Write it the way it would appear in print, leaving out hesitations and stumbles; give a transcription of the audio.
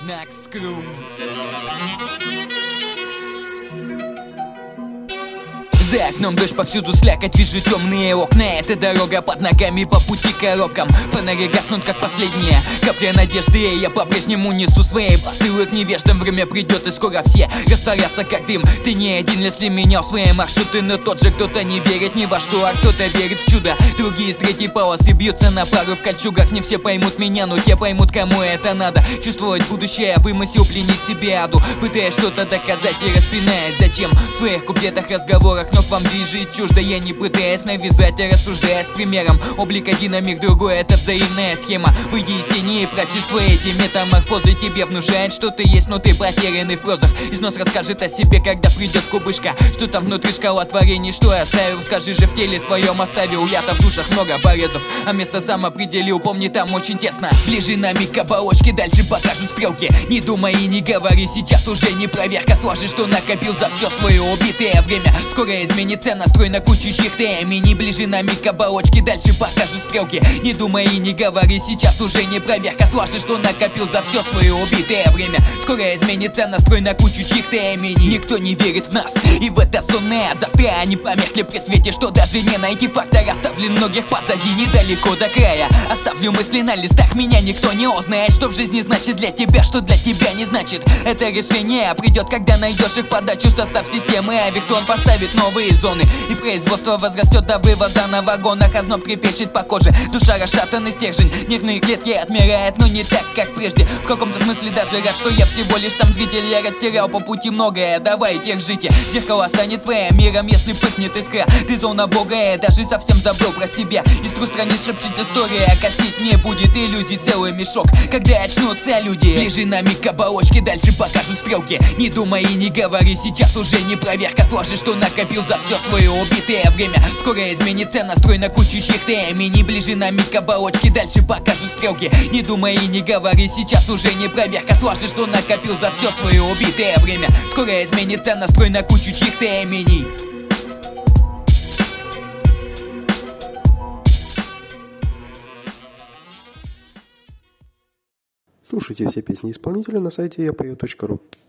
Накскрум. За окном дождь, повсюду слякоть, вижу темные окна. Это дорога под ногами, по пути к коробкам. Фонари гаснут, как последняя капля надежды. И я по-прежнему несу свои посылы к невеждам. Время придет, и скоро все растворятся, как дым. Ты не один, если менял свои маршруты, но тот же кто-то не верит ни во что, а кто-то верит в чудо. Другие с третьей полосы бьются на пару в кольчугах. Не все поймут меня, но те поймут, кому это надо. Чувствовать будущее, вымысел, пленить себе аду. Пытаясь что-то доказать и распинаясь. Зачем? В своих куплетах, разговорах, но к вам движет чуждо. Я не пытаясь навязать, а рассуждая с примером. Облик один, а мир другой, это взаимная схема. Выйди из тени и прочувствуй эти метаморфозы. Тебе внушает, что ты есть, но ты потерянный в прозах. Износ расскажет о себе, когда придет кубышка. Что там внутри, шкала творений, что я оставил? Скажи же, в теле своем оставил. Я-то в душах много порезов, а место сам определил. Помни, там очень тесно. Ближе на миг к оболочке, дальше покажут стрелки. Не думай и не говори, сейчас уже не проверка. Сложи, что накопил за все свое убитое время. Скоро изменится настрой на кучу чьих-то имени. Ближе на миг к оболочке, дальше покажут стрелки. Не думай и не говори, сейчас уже не проверка. Сложи, что накопил за все свое убитое время. Скоро изменится настрой на кучу чьих-то имени. Никто не верит в нас, и в это сонное завтра они померкли при свете, что даже не найти фактор. Оставлю многих позади, недалеко до края. Оставлю мысли на листах, меня никто не узнает. Что в жизни значит для тебя, что для тебя не значит. Это решение придет, когда найдешь их подачу. Состав системы Авертон поставит новые зоны, и производство возрастет до вывоза на вагонах. Озноб трепещет по коже, душа расшатанный стержень. Нервные клетки отмирают, но не так, как прежде. В каком-то смысле даже рад, что я всего лишь сам зритель. Я растерял по пути многое, давай держите. Зеркало станет твоим миром, если пыхнет искра. Ты зона бога, я даже совсем забыл про себя. Из 2 страниц шепчет история, косить не будет иллюзий целый мешок. Когда очнутся люди, ближе на миг к оболочке, дальше покажут стрелки. Не думай и не говори, сейчас уже не проверка. Сложи, что накопил за все свое убитое время. Скоро изменится настрой на кучу чьих-то имени. Ближе на миг к оболочке, дальше покажут стрелки. Не думай и не говори, сейчас уже не проверка. Сложи, что накопил за все свое убитое время. Скоро изменится настрой на кучу чьих-то имений. Слушайте все песни исполнителя на сайте yapeo.ru.